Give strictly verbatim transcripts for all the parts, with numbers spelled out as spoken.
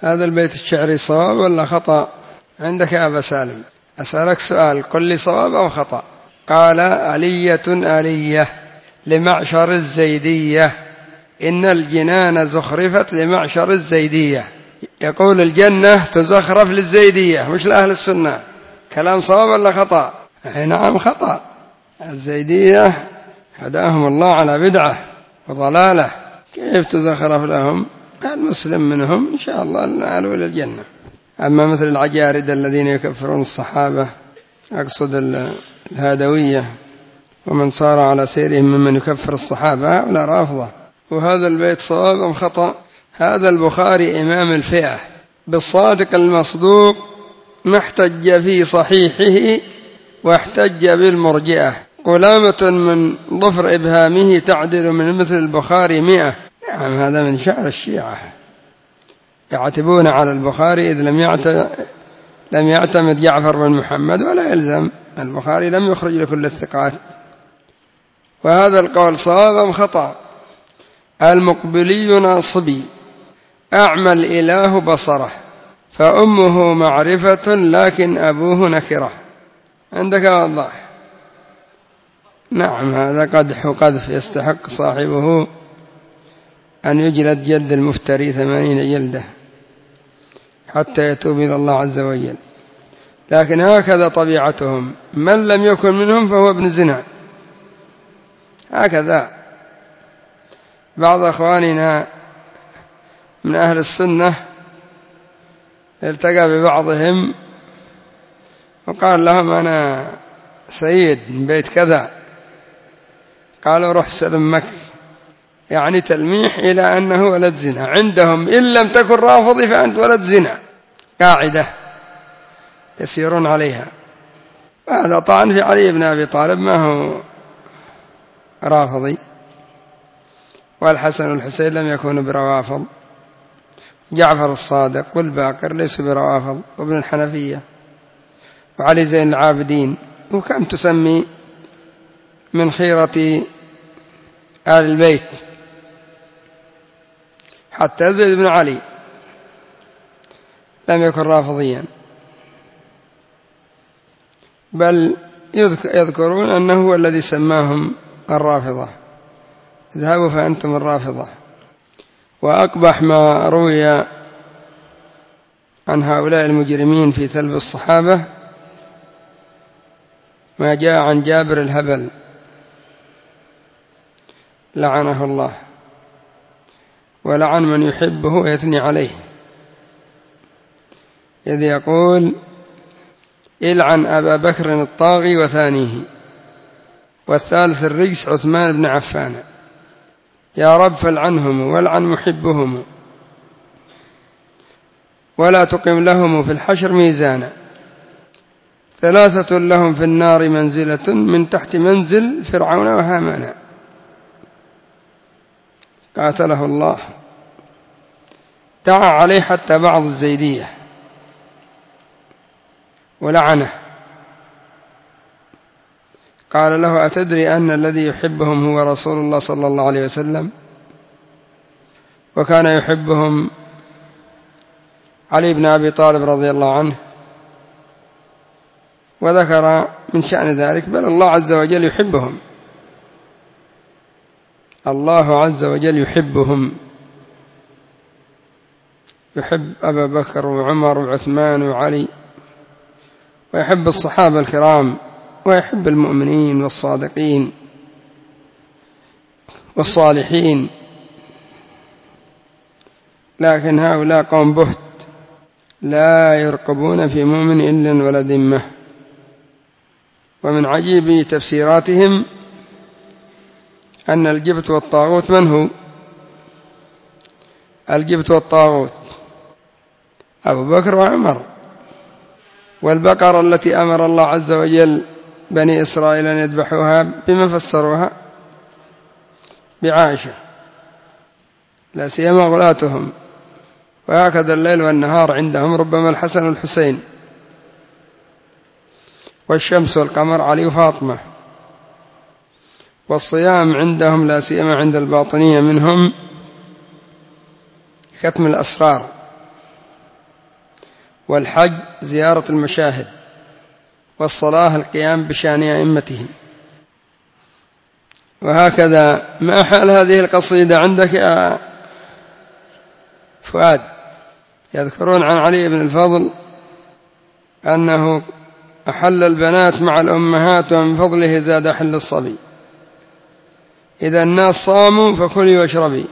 هذا البيت الشعري صواب ولا خطأ عندك يا أبا سالم؟ أسألك سؤال، قل لي صواب أو خطأ. قال علية آلية لمعشر الزيدية، إن الجنان زخرفت لمعشر الزيدية. يقول الجنة تزخرف للزيدية مش لأهل السنة. كلام صواب ولا خطأ؟ نعم خطأ. الزيدية هداهم الله على بدعة وضلالة، كيف تزخرف لهم؟ المسلم منهم إن شاء الله نعلو إلى الجنة. أما مثل العجارد الذين يكفرون الصحابة، أقصد الهادوية ومن صار على سيرهم ممن يكفر الصحابة، ولا رافضة. وهذا البيت صواب أم خطأ؟ هذا البخاري إمام الفئة بالصادق المصدوق، ما احتج في صحيحه واحتج بالمرجئة. قلامة من ضفر إبهامه تعدل من مثل البخاري مئة. نعم هذا من شعر الشيعة، يعتبون على البخاري إذ لم لم يعتمد جعفر بن محمد ولا يلزم. البخاري لم يخرج لكل الثقات. وهذا القول صواب أم خطأ؟ المقبلي ناصبي، أعمى الإله بصره، فأمه معرفة لكن أبوه نكرة. عندك وضح؟ نعم هذا قدح وقذف يستحق صاحبه أن يجلد جلد المفتري ثمانين جلدة حتى يتوب إلى الله عز وجل. لكن هكذا طبيعتهم، من لم يكن منهم فهو ابن زنا. هكذا بعض أخواننا من أهل السنة التقى ببعضهم وقال لهم أنا سيد من بيت كذا، قالوا روح سلم مك، يعني تلميح إلى أنه ولد زنا. عندهم إن لم تكن رافضي فأنت ولد زنا، قاعدة يسيرون عليها. وهذا طعن في علي بن أبي طالب، ما هو رافضي، والحسن والحسين لم يكونوا بروافض، جعفر الصادق والباقر ليسوا بروافض، وابن الحنفية وعلي زين العابدين، وكم تسمي من خيرة آل البيت، حتى زيد بن علي لم يكن رافضيا، بل يذكرون أنه هو الذي سماهم الرافضة، اذهبوا فأنتم الرافضة. وأقبح ما روي عن هؤلاء المجرمين في ثلب الصحابة ما جاء عن جابر الهبل لعنه الله، ولعن من يحبه ويثني عليه، إذ يقول إلعن أبا بكر الطاغي وثانيه، والثالث الرجس عثمان بن عفان، يا رب فلعنهم والعن محبهم، ولا تقم لهم في الحشر ميزانا، ثلاثة لهم في النار منزلة من تحت منزل فرعون وهامان. قاتله الله، دعا عليه حتى بعض الزيدية ولعنه، قال له أتدري أن الذي يحبهم هو رسول الله صلى الله عليه وسلم، وكان يحبهم علي بن أبي طالب رضي الله عنه. وذكر من شأن ذلك بل الله عز وجل يحبهم، الله عز وجل يحبهم، يحب أبا بكر وعمر وعثمان وعلي، ويحب الصحابة الكرام، ويحب المؤمنين والصادقين والصالحين. لكن هؤلاء قوم بهت لا يرقبون في مؤمن إلا ولا ذمة. ومن عجيب تفسيراتهم أن الجبت والطاغوت من هو؟ الجبت والطاغوت أبو بكر وعمر، والبقرة التي أمر الله عز وجل بني إسرائيل أن يذبحوها بما فسروها؟ بعائشة، لا سيما غلاتهم. وهكذا الليل والنهار عندهم ربما الحسن والحسين، والشمس والقمر علي وفاطمة. والصيام عندهم لا سيما عند الباطنية منهم ختم الأسرار، والحج زيارة المشاهد، والصلاة القيام بشأن أئمتهم. وهكذا. ما حال هذه القصيدة عندك يا فؤاد؟ يذكرون عن علي بن الفضل أنه أحل البنات مع الأمهات، ومن فضله زاد حل الصبي. إذا الناس صاموا فكلي واشربي،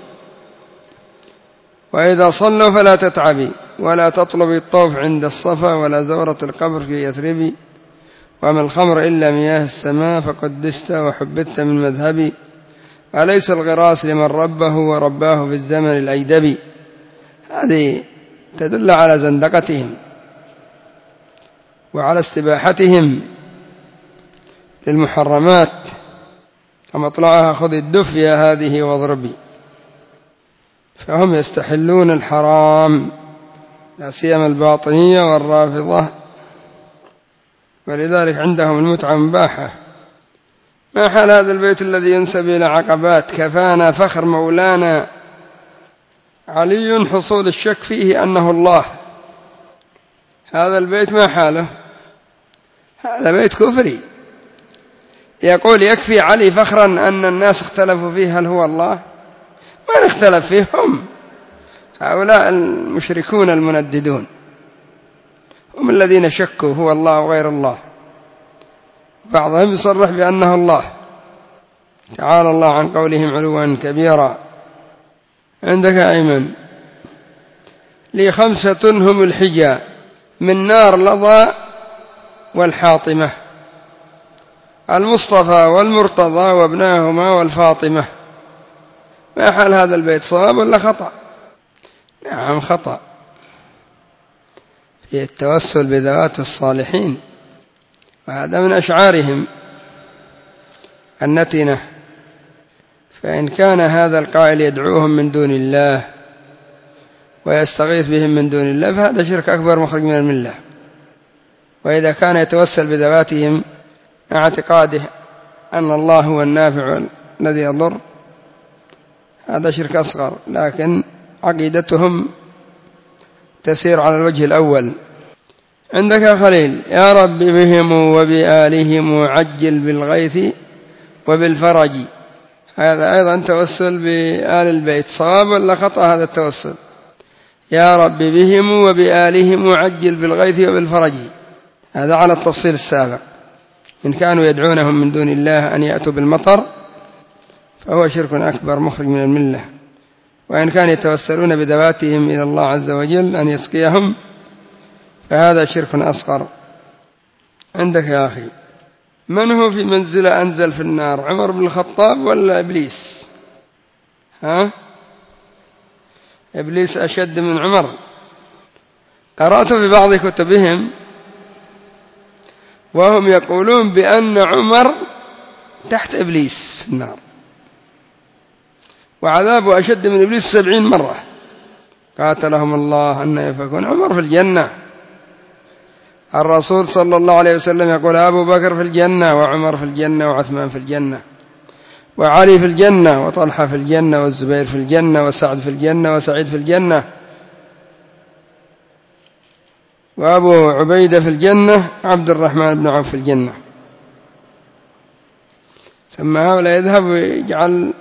وإذا صلوا فلا تتعبي، ولا تطلبي الطوف عند الصفا، ولا زورة القبر في يثربي، وما الخمر إلا مياه السماء، فقدست وحبت من مذهبي، أليس الغراس لمن ربه ورباه في الزمن الأيدبي. هذه تدل على زندقتهم وعلى استباحتهم للمحرمات، ومطلعها خذ الدفية هذه واضربي. فهم يستحلون الحرام، لا سيما الباطنية والرافضة، ولذلك عندهم المتعة مباحة. ما حال هذا البيت الذي ينسب إلى عقبات؟ كفانا فخر مولانا علي حصول الشك فيه أنه الله. هذا البيت ما حاله؟ هذا بيت كفري. يقول يكفي علي فخرا أن الناس اختلفوا فيه هل هو الله؟ ما نختلف فيه، هم هؤلاء المشركون المنددون هم الذين شكوا هو الله وغير الله. بعضهم يصرح بأنه الله، تعالى الله عن قولهم علوا كبيرا. عندك أيمن؟ لي خمسة هم الحجى من نار لظى والحاطمة، المصطفى والمرتضى وابناهما والفاطمة. ما حال هذا البيت؟ صواب ولا خطأ؟ نعم خطأ، في التوسل بذوات الصالحين، وهذا من أشعارهم النتنة. فإن كان هذا القائل يدعوهم من دون الله ويستغيث بهم من دون الله فهذا شرك أكبر مخرج من الملة. وإذا كان يتوسل بذواتهم مع اعتقاده أن الله هو النافع الذي يضر هذا شرك أصغر، لكن عقيدتهم تسير على الوجه الأول. عندك خليل؟ يا رب بهم وبآلهم عجل بالغيث وبالفرج. هذا أيضا توسل بآل البيت، صواب ولا خطأ هذا التوسل؟ يا رب بهم وبآلهم عجل بالغيث وبالفرج، هذا على التفصيل السابق. إن كانوا يدعونهم من دون الله أن يأتوا بالمطر فهو شرك أكبر مخرج من الملة. وإن كانوا يتوسلون بذواتهم إلى الله عز وجل أن يسقيهم فهذا شرك أصغر. عندك يا أخي؟ من هو في منزلة أنزل في النار، عمر بن الخطاب ولا إبليس؟ ها؟ إبليس أشد من عمر. قرأت في بعض كتبهم وهم يقولون بأن عمر تحت إبليس في النار، وعذابه أشد من إبليس سبعين مرة. قاتلهم الله أن يفكون. عمر في الجنة، الرسول صلى الله عليه وسلم يقول أبو بكر في الجنة، وعمر في الجنة، وعثمان في الجنة، وعلي في الجنة، وطلحة في الجنة، والزبير في الجنة، وسعد في الجنة، وسعيد في الجنة، وأبو عبيدة في الجنة، عبد الرحمن بن عوف في الجنة. ثم هؤلاء يذهب ويجعل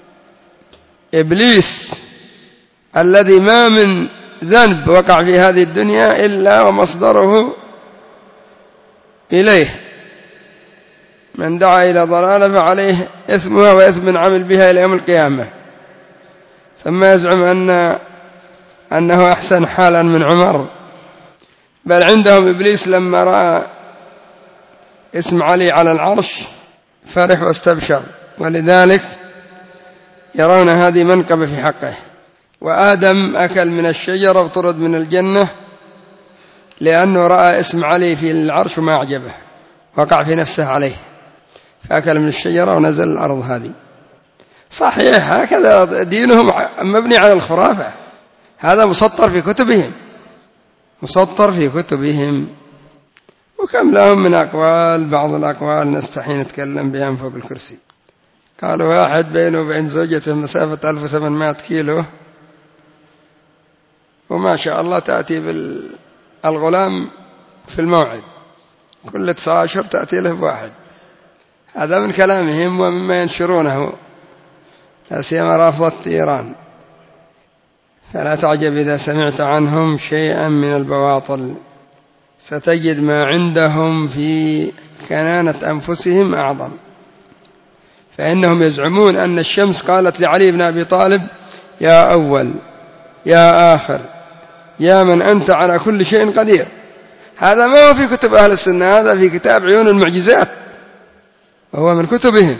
إبليس الذي ما من ذنب وقع في هذه الدنيا إلا ومصدره إليه، من دعا إلى ضلالة فعليه إثمها وإثم عمل بها إلى يوم القيامة. ثم يزعم أن أنه أحسن حالا من عمر. بل عندهم إبليس لما رأى اسم علي على العرش فرح واستبشر، ولذلك يرون هذه منقبة في حقه. وآدم أكل من الشجرة وطرد من الجنة لأنه رأى اسم علي في العرش وما أعجبه، وقع في نفسه عليه فأكل من الشجرة ونزل الأرض. هذه صحيح، هكذا دينهم مبني على الخرافة. هذا مسطر في كتبهم، مسطر في كتبهم. وكم لهم من أقوال، بعض الأقوال نستحي نتكلم بها من فوق الكرسي. قالوا واحد بينه وبين زوجته مسافة ألف وثمانمائة كيلو، وما شاء الله تأتي الغلام في الموعد، كل تسعة أشهر تأتي له بواحد. هذا من كلامهم ومما ينشرونه، لا سيما رافضة إيران. فلا تعجب إذا سمعت عنهم شيئا من البواطل، ستجد ما عندهم في كنانة أنفسهم أعظم. فإنهم يزعمون أن الشمس قالت لعلي بن أبي طالب: يا أول يا آخر يا من أنت على كل شيء قدير. هذا ما هو في كتب أهل السنة، هذا في كتاب عيون المعجزات، وهو من كتبهم.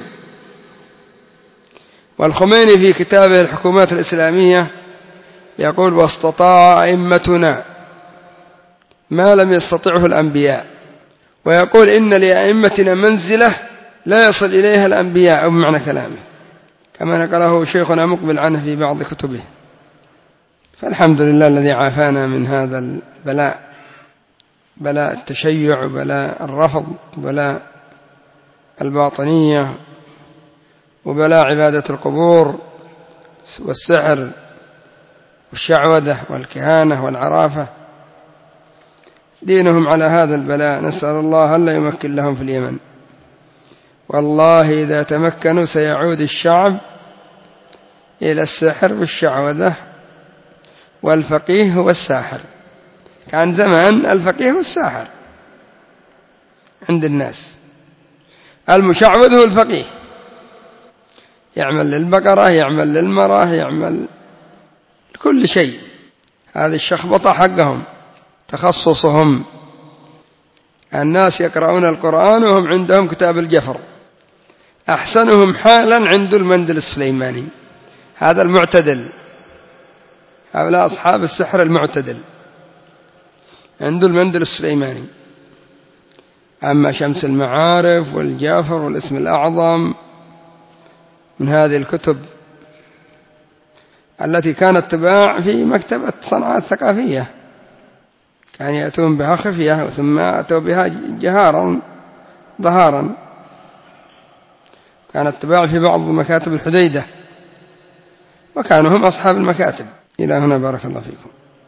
والخميني في كتابه الحكومات الإسلامية يقول: واستطاع أئمتنا ما لم يستطعه الأنبياء. ويقول: إن لأئمتنا منزلة لا يصل إليها الأنبياء، بمعنى كلامه، كما نقله شيخنا مقبل عنه في بعض كتبه. فالحمد لله الذي عافانا من هذا البلاء، بلاء التشيع وبلاء الرفض وبلاء الباطنية وبلاء عبادة القبور والسحر والشعوذة والكهانة والعرافة. دينهم على هذا البلاء، نسأل الله ألا يمكن لهم في اليمن. والله إذا تمكنوا سيعود الشعب إلى السحر والشعوذة، والفقيه هو الساحر. كان زمان الفقيه هو الساحر عند الناس، المشعوذ هو الفقيه، يعمل للبقرة، يعمل للمرأة، يعمل كل شيء. هذه الشخبطة حقهم، تخصصهم. الناس يقرؤون القرآن وهم عندهم كتاب الجفر. أحسنهم حالا عند المندل السليماني، هذا المعتدل، هؤلاء أصحاب السحر المعتدل عند المندل السليماني. أما شمس المعارف والجافر والاسم الأعظم من هذه الكتب التي كانت تباع في مكتبة صنعاء الثقافية، كان يأتون بها خفية ثم أتوا بها جهارا ظهارا، كانت تباع في بعض مكاتب الحديدة، وكانوا هم أصحاب المكاتب. إلى هنا بارك الله فيكم.